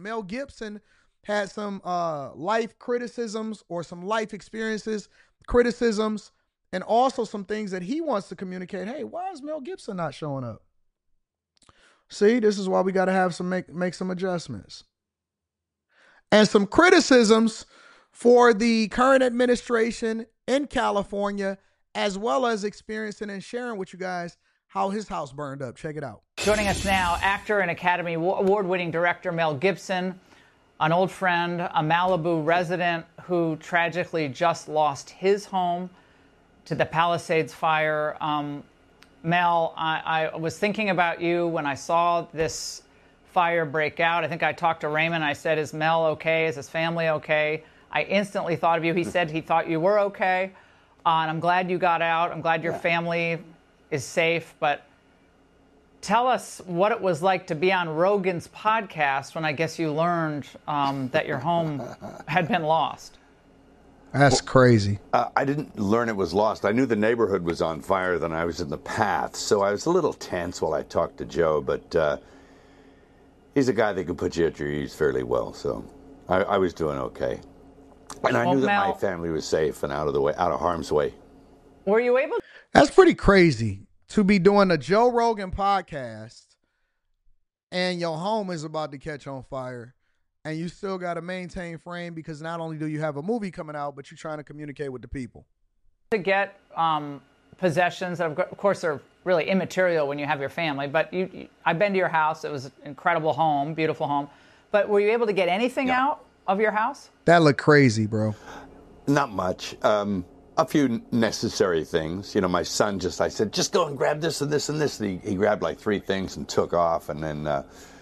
Mel Gibson had some life criticisms or some life experiences, criticisms, and also some things that he wants to communicate. Hey, why is Mel Gibson not showing up? See, this is why we got to have some make some adjustments. And some criticisms for the current administration in California, as well as experiencing and sharing with you guys how his house burned up. Check it out. Joining us now, actor and Academy Award-winning director Mel Gibson, an old friend, a Malibu resident who tragically just lost his home to the Palisades fire. Mel, I was thinking about you when I saw this fire break out. I think I talked to Raymond. I said, is Mel okay? Is his family okay? I instantly thought of you. He said he thought you were okay. And I'm glad you got out. I'm glad your family is safe. But tell us what it was like to be on Rogan's podcast when I guess you learned that your home had been lost. That's crazy. I didn't learn it was lost. I knew the neighborhood was on fire, then I was in the path. So I was a little tense while I talked to Joe, but he's a guy that can put you at your ease fairly well. So I was doing okay. And I knew that my family was safe and out of harm's way. Were you able? That's pretty crazy to be doing a Joe Rogan podcast and your home is about to catch on fire. And you still got to maintain frame because not only do you have a movie coming out, but you're trying to communicate with the people. To get possessions that, of course, are really immaterial when you have your family. But I've been to your house. It was an incredible home, beautiful home. But were you able to get anything out of your house? That looked crazy, bro. Not much. A few necessary things. You know, my son I said, just go and grab this and this and this. And he grabbed like 3 things and took off. And then...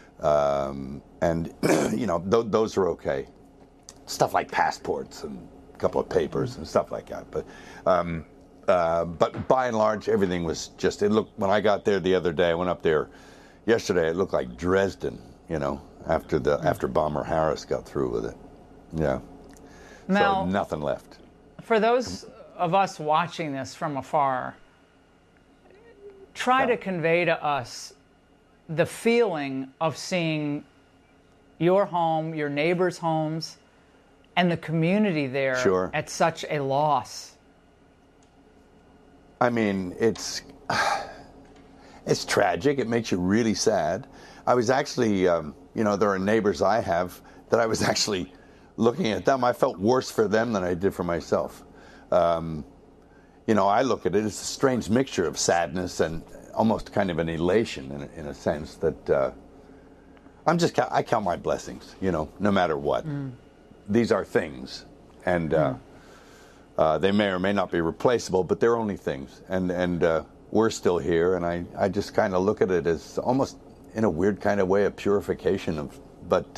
you know, those are okay. Stuff like passports and a couple of papers and stuff like that. But by and large, everything was just, it looked, when I got there the other day, I went up there yesterday, it looked like Dresden, you know, after Bomber Harris got through with it. Yeah. Mel, so nothing left. For those of us watching this from afar, try to convey to us the feeling of seeing your home, your neighbors' homes, and the community there at such a loss. I mean, it's tragic. It makes you really sad. I was actually, you know, there are neighbors I have that I was actually looking at them. I felt worse for them than I did for myself. You know, I look at it as a strange mixture of sadness and almost kind of an elation in a sense that I count my blessings, you know, no matter what. These are things, and they may or may not be replaceable, but they're only things, and we're still here, and I just kind of look at it as almost in a weird kind of way a purification but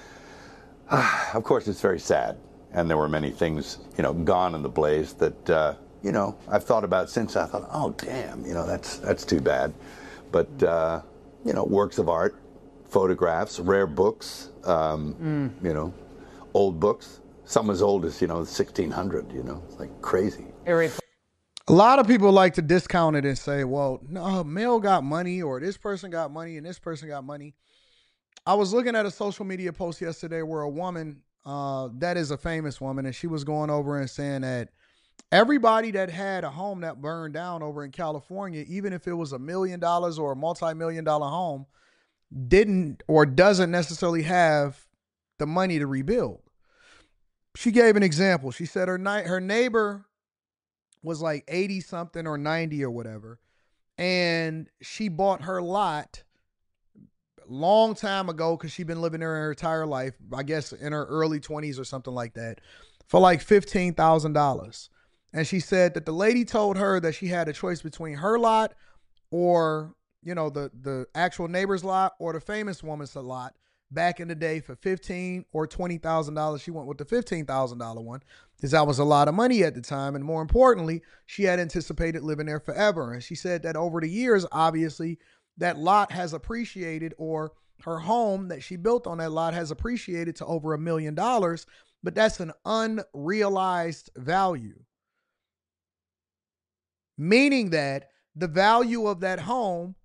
of course it's very sad, and there were many things, you know, gone in the blaze that you know, I've thought about since. I thought, oh, damn, you know, that's too bad. But, you know, works of art, photographs, rare books, you know, old books. Some as old as, you know, 1600, you know, it's like crazy. A lot of people like to discount it and say, well, no, Mel got money, or this person got money and this person got money. I was looking at a social media post yesterday where a woman, that is a famous woman, and she was going over and saying that everybody that had a home that burned down over in California, even if it was $1 million or a multi-million-dollar home, didn't or doesn't necessarily have the money to rebuild. She gave an example. She said her neighbor was like 80 something or 90 or whatever, and she bought her lot a long time ago because she'd been living there her entire life, I guess in her early 20s or something like that, for like $15,000. And she said that the lady told her that she had a choice between her lot or, you know, the actual neighbor's lot or the famous woman's lot back in the day for $15,000 or $20,000. She went with the $15,000 one because that was a lot of money at the time. And more importantly, she had anticipated living there forever. And she said that over the years, obviously, that lot has appreciated, or her home that she built on that lot has appreciated to over $1 million. But that's an unrealized value. Meaning that the value of that home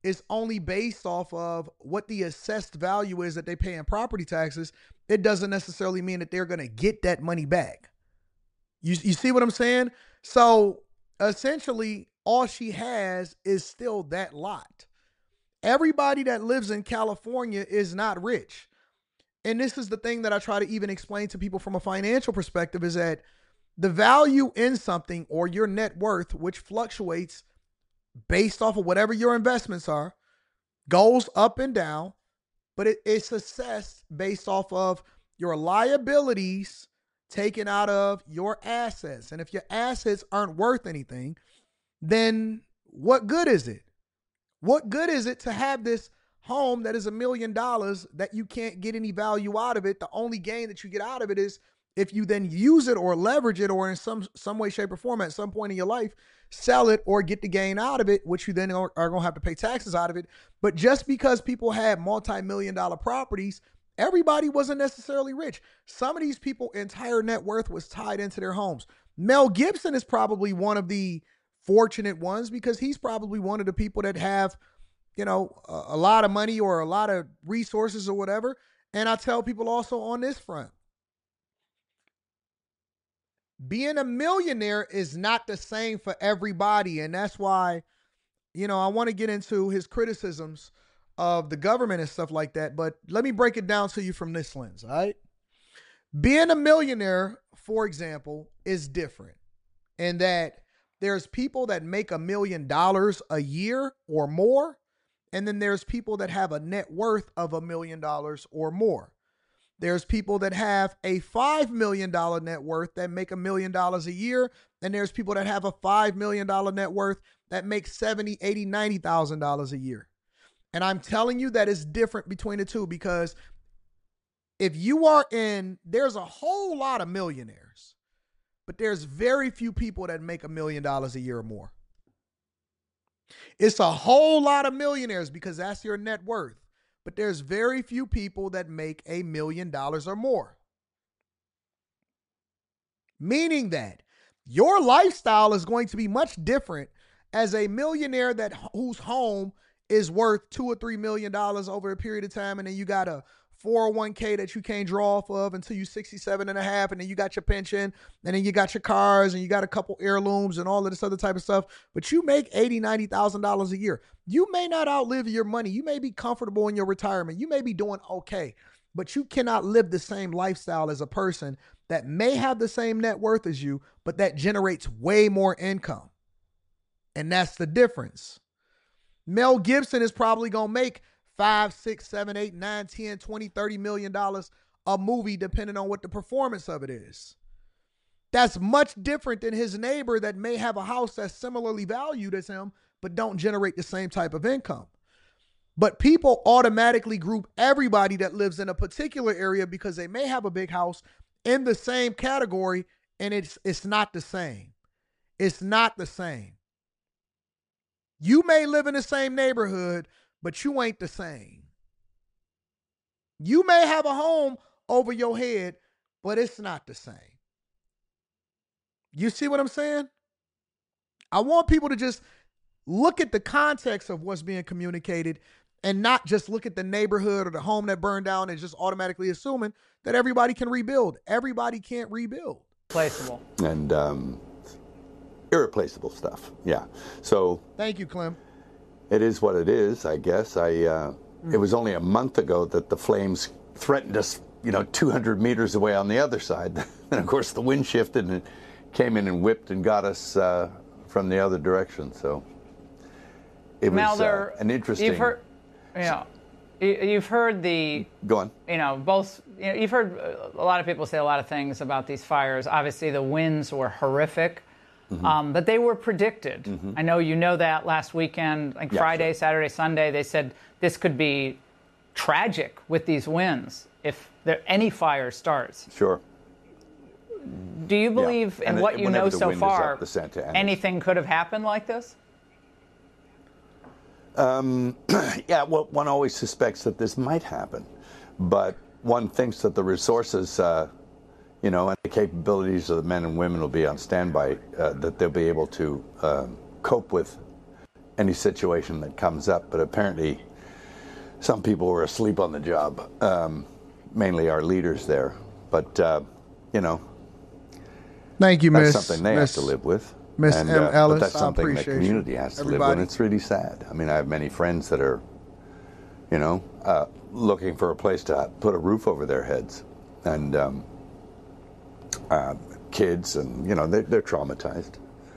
is only based off of what the assessed value is that they pay in property taxes, it doesn't necessarily mean that they're going to get that money back. You see what I'm saying? So essentially, all she has is still that lot. Everybody that lives in California is not rich. And this is the thing that I try to even explain to people from a financial perspective, is that the value in something, or your net worth, which fluctuates based off of whatever your investments are, goes up and down, but it's assessed based off of your liabilities taken out of your assets. And if your assets aren't worth anything, then what good is it? What good is it to have this home that is $1 million that you can't get any value out of it? The only gain that you get out of it is if you then use it or leverage it, or in some way, shape, or form at some point in your life, sell it or get the gain out of it, which you then are going to have to pay taxes out of it. But just because people had multi-million-dollar properties, everybody wasn't necessarily rich. Some of these people, entire net worth was tied into their homes. Mel Gibson is probably one of the fortunate ones, because he's probably one of the people that have, a lot of money or a lot of resources or whatever. And I tell people also on this front, being a millionaire is not the same for everybody. And that's why, I want to get into his criticisms of the government and stuff like that. But let me break it down to you from this lens, all right? Being a millionaire, for example, is different in that there's people that make $1 million a year or more. And then there's people that have a net worth of $1 million or more. There's people that have a $5 million net worth that make $1 million a year. And there's people that have a $5 million net worth that make $70,000, $80,000, $90,000 a year. And I'm telling you that it's different between the two, because if you are there's a whole lot of millionaires, but there's very few people that make $1 million a year or more. It's a whole lot of millionaires because that's your net worth. But there's very few people that make $1 million or more. Meaning that your lifestyle is going to be much different as a millionaire whose home is worth $2 or $3 million over a period of time, and then you got a 401k that you can't draw off of until you're 67 and a half, and then you got your pension, and then you got your cars, and you got a couple heirlooms and all of this other type of stuff, but you make $80,000, $90,000 a year. You may not outlive your money. You may be comfortable in your retirement. You may be doing okay, but you cannot live the same lifestyle as a person that may have the same net worth as you, but that generates way more income. And that's the difference. Mel Gibson is probably going to make $5, $6, $7, $8, $9, $10, $20, $30 million a movie, depending on what the performance of it is. That's much different than his neighbor that may have a house that's similarly valued as him, but don't generate the same type of income. But people automatically group everybody that lives in a particular area because they may have a big house in the same category, and it's not the same. It's not the same. You may live in the same neighborhood, but you ain't the same. You may have a home over your head, but it's not the same. You see what I'm saying? I want people to just look at the context of what's being communicated and not just look at the neighborhood or the home that burned down and just automatically assuming that everybody can rebuild. Everybody can't rebuild. Replaceable. And irreplaceable stuff. Yeah. So thank you, Clem. It is what it is, I guess. It was only a month ago that the flames threatened us, 200 meters away on the other side. And of course the wind shifted and it came in and whipped and got us from the other direction. So it was an interesting. You've heard the. Go on. You've heard a lot of people say a lot of things about these fires. Obviously, the winds were horrific. Mm-hmm. But they were predicted. Mm-hmm. I know you know that last weekend, like Friday, sure. Saturday, Sunday, they said this could be tragic with these winds if any fire starts. Sure. Do you believe in what you know so far, anything could have happened like this? Well, one always suspects that this might happen. But one thinks that the resources and the capabilities of the men and women will be on standby, that they'll be able to cope with any situation that comes up. But apparently, some people were asleep on the job, mainly our leaders there. But you know, thank you, that's Miss. something they have to live with. Miss M. Ellis, but that's something I the appreciate community you. has to Everybody. live with. And it's really sad. I mean, I have many friends that are, you know, looking for a place to put a roof over their heads, and kids, and you know, they're traumatized.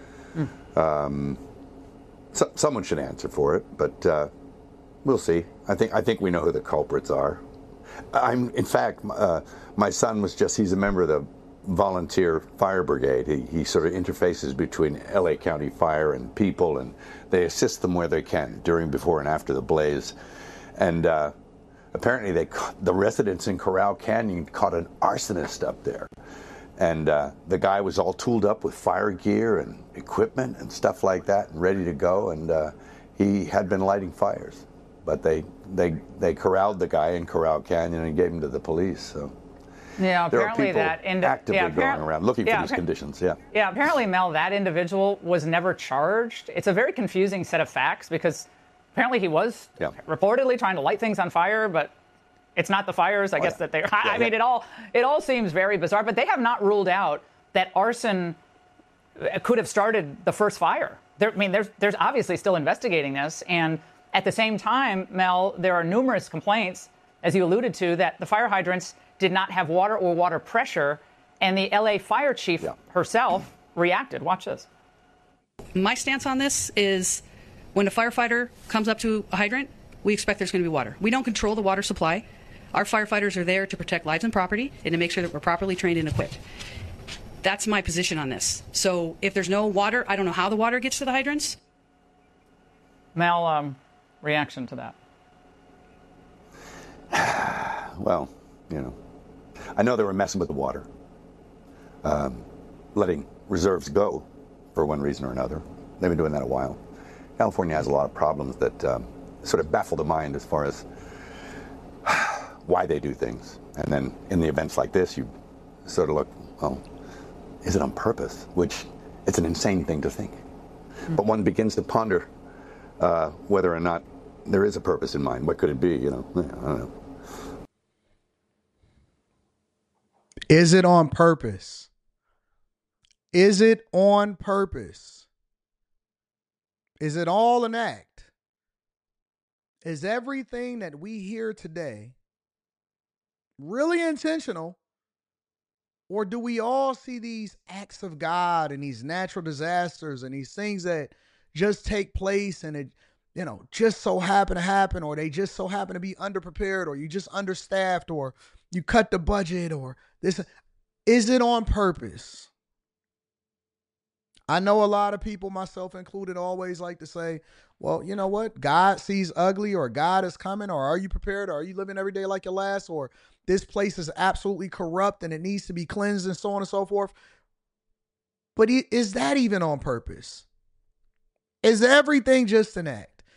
So, someone should answer for it, but we'll see. I think we know who the culprits are. In fact, my son he's a member of the volunteer fire brigade. He sort of interfaces between LA County Fire and people, and they assist them where they can during, before, and after the blaze. And apparently the residents in Corral Canyon caught an arsonist up there. And the guy was all tooled up with fire gear and equipment and stuff like that, and ready to go. And he had been lighting fires, but they corralled the guy in Corral Canyon and gave him to the police. So yeah, apparently there are people actively going around looking for these conditions. Yeah, apparently, Mel, that individual was never charged. It's a very confusing set of facts because apparently he was reportedly trying to light things on fire, but it's not the fires, I guess, that they... I mean, it all seems very bizarre, but they have not ruled out that arson could have started the first fire. There's obviously still investigating this, and at the same time, Mel, there are numerous complaints, as you alluded to, that the fire hydrants did not have water or water pressure, and the LA fire chief herself reacted. Watch this. My stance on this is when a firefighter comes up to a hydrant, we expect there's going to be water. We don't control the water supply. Our firefighters are there to protect lives and property and to make sure that we're properly trained and equipped. That's my position on this. So if there's no water, I don't know how the water gets to the hydrants. Mel, reaction to that? Well, you know, I know they were messing with the water, letting reserves go for one reason or another. They've been doing that a while. California has a lot of problems that sort of baffle the mind as far as why they do things. And then in the events like this, you sort of look, well, is it on purpose? Which it's an insane thing to think. But one begins to ponder whether or not there is a purpose in mind. What could it be? You know, I don't know. Is it on purpose? Is it on purpose? Is it all an act? Is everything that we hear today really intentional? Or do we all see these acts of God and these natural disasters and these things that just take place and it, you know, just so happen to happen, or they just so happen to be underprepared, or you just understaffed, or you cut the budget, or this? Is it on purpose? I know a lot of people, myself included, always like to say, well, you know what? God sees ugly, or God is coming, or are you prepared? Or are you living every day like your last? Or this place is absolutely corrupt and it needs to be cleansed, and so on and so forth. But is that even on purpose? Is everything just an act?